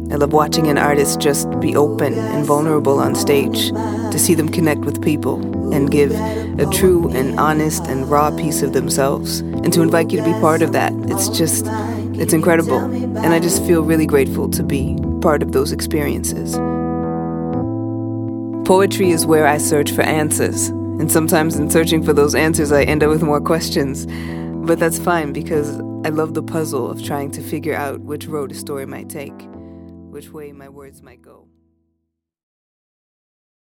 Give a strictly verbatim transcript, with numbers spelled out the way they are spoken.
I love watching an artist just be open and vulnerable on stage, to see them connect with people and give a true and honest and raw piece of themselves, and to invite you to be part of that. It's just, it's incredible. And I just feel really grateful to be part of those experiences. Poetry is where I search for answers. And sometimes in searching for those answers, I end up with more questions. But that's fine, because I love the puzzle of trying to figure out which road a story might take, which way my words might go.